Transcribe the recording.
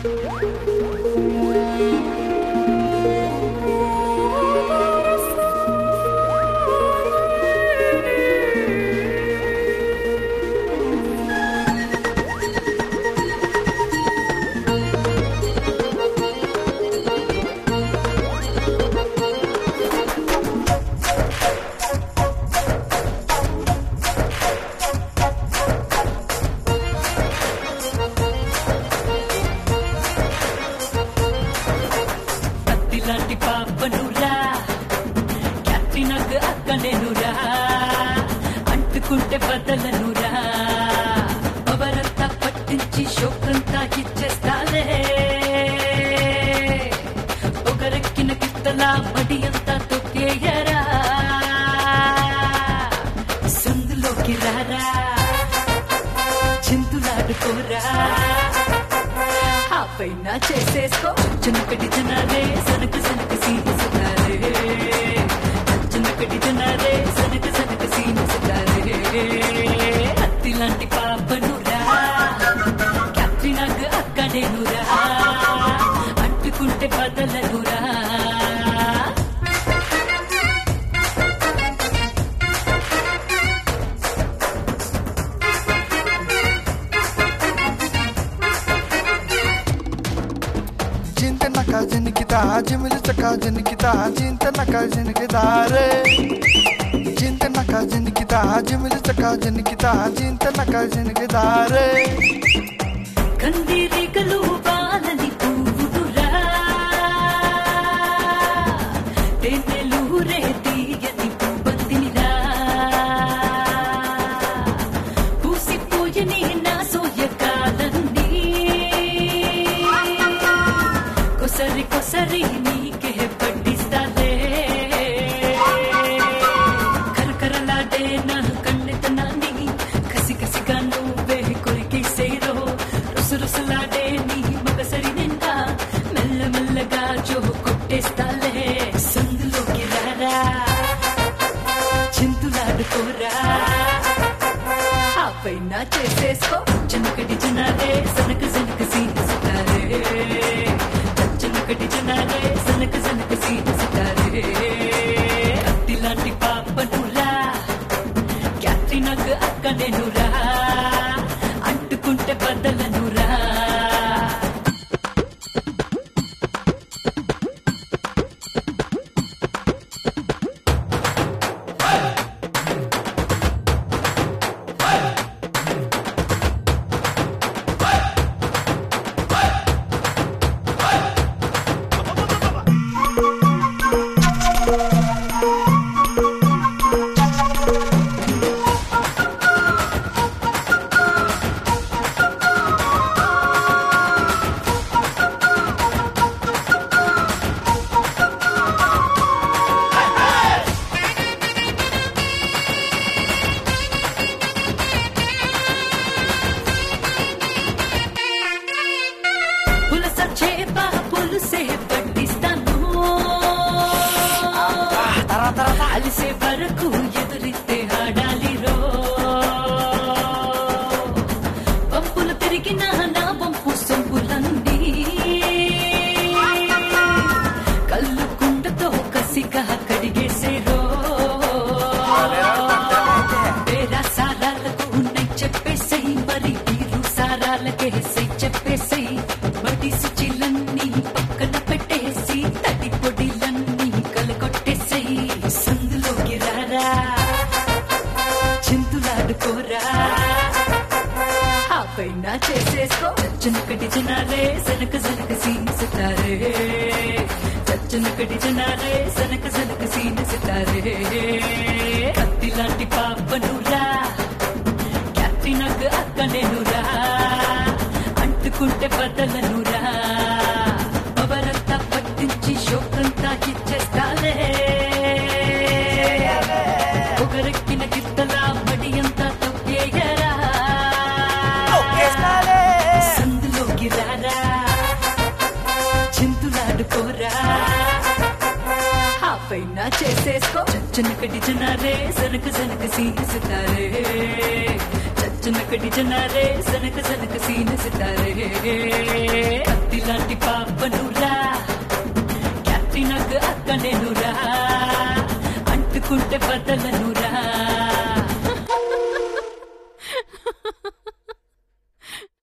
లాంటి పాపనురా క్యాట్రినాకు అక్కనేనురా అంటుకుంటే బదలనురా పవరంతా పట్టించి శోకంతా ఇచ్చేస్తాలే ఒకరెక్కిన కిత్తలా మడి అంతా తొక్కేయరా సందులోకి రారా చింతులాడుకోరా పైన చేసేసుకో చిన్నకటి జనాలే సనక సనక సీనిస్తారే చిన్నకటి జనాలే సనక సనక సీనిస్తారే అత్తి లాంటి పాపనురా క్యాట్రినాకు అక్కడేనురా అంటుకుంటే బదలనురా Jinta jimil chaka jinkita jinta naka jinkita re jinta naka jinkita jimil chaka jinkita jinta naka jinkita re కందిరి కలు బాలని పువ్వురా తేనెలు రేతియని పువ్వతినిరా పూసిపోయని నా సోయకాలండి కొసరి కొసరి నీకే పట్టిస్తాలే కరకరలాడే నా కన్నెతనాన్ని కసి కసిగా నువ్వే కొరికేసేరో రుసరుసలాడే నీ మగసరి నిండా మెల్ల మెల్లగా జో కొట్టేస్తాలే సందులోకి రారా చింతులాడుకోరా ఆ పైన చేసేసుకో చిన్నకటి జనాలే సనక సనక సీనిస్తారే చిన్నకటి జనాలే సనక సనక సీనిస్తారే అత్తి లాంటి పాపనురా క్యాట్రినాకు అక్కడేనురా అంటుకుంటే బదలనురా అలిసే వరకు ఎదురిస్తే ఆడాలిరో పంపులు తిరిగిన నా పంపు సొంపులండి కళ్ళు కుండతో కసిగా కడిగేసేరో వేరా సారాలకు ఉన్నై చెప్పేసై మరి వీరు సారాలకే సై చెప్పేసై మడిసి చిల్లన్నీ పక్కన పెట్టేసి తడి పొడిలన్నీ కలగొట్టేసై సందులోకి రారా చింతులాడుకోరా ఆ పైన చేసేసుకో చిన్నకటి జనాలే సనక సనక సీనిస్తారే చిన్నకటి జనాలే సనక సనక సీనిస్తారే అత్తి లాంటి పాపనురా క్యాట్రినాకు అక్కడేనురా అంటుకుంటే బదలనురా పవరంతా పట్టించి శోకంతా ఇచ్చేస్తాలే ఒకరెక్కిన గిత్తలా మడి అంతా తొక్కేయరా సందులోకి రారా చింతులాడుకోరా ఆ పైన చేసేసుకో చిన్నకటి జనాలే సనక సనక సీనిస్తారే చిన్నకటి జనాలే సనక సనక సీనిస్తారే అత్తి పట్టుకుంటే బదలనురా